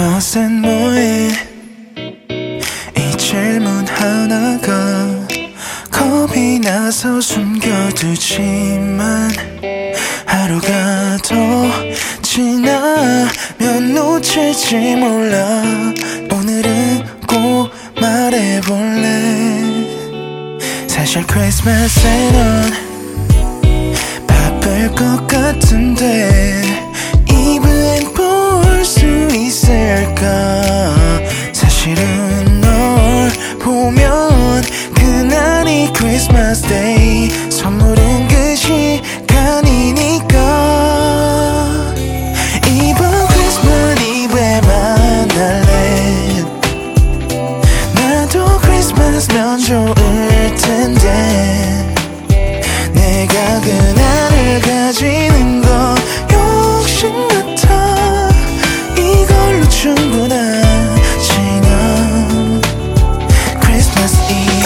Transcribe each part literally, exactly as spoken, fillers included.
요샌 뭐해 이 질문 하나가 겁이 나서 숨겨두지만 하루가 더 지나면 놓칠지 몰라. 오늘은 꼭 말해볼래. 사실 크리스마스에는 바쁠 것 같은데 이브엔 볼 수 있을까. 사실은 널 보면 그날이 크리스마스 데이, 선물은 그 시간이니까. 이번 크리스마스 이브에 만날래. 나도 크리스마스면 좋을 텐데 내가 그날을 가지는 거 욕심 같아. 이걸로 충분하지 넌 크리스마스 이브.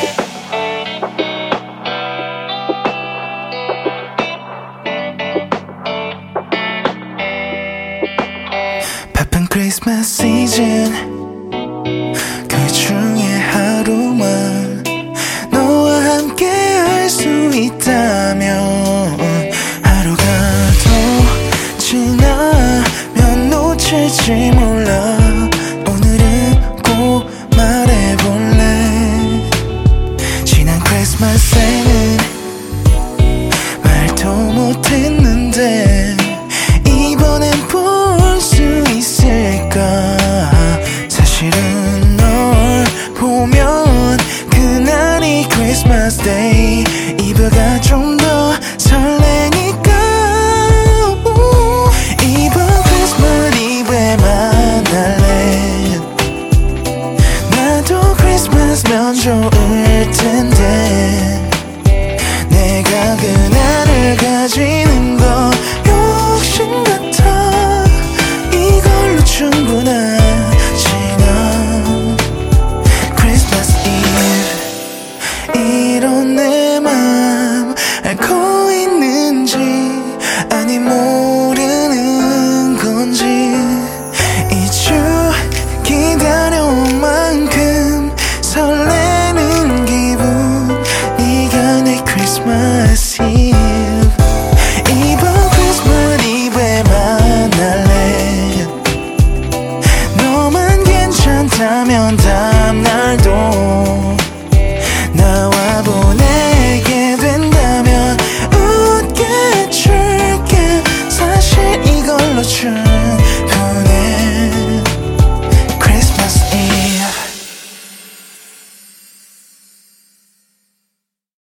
바쁜 크리스마스 시즌 그 중에 하루만 너와 함께 할 수 있다면 하루가 더 지나면 놓칠지 몰라. 오늘은 꼭 말해볼래. 지난 크리스마스에는 말도 못했는데 이번엔 볼 수 있을까. 사실은 널 보면 그날이 크리스마스 데이, 이브가 좀 더 설레니까. 이번 크리스마스 이브에 만날래. 나도 크리스마스면 좋을 텐데 내가 그날을 가지는 거 욕심 같아. 이걸로 충분하지 넌 크리스마스 이브. 이런 내 맘 알고 있는지 아니 모르는 건지 이 주 기다려온 만큼 설레는 기분. 네가 내 크리스마스 이브. 이번 크리스마스 이브에 만날래. 너만 괜찮다면 다음날도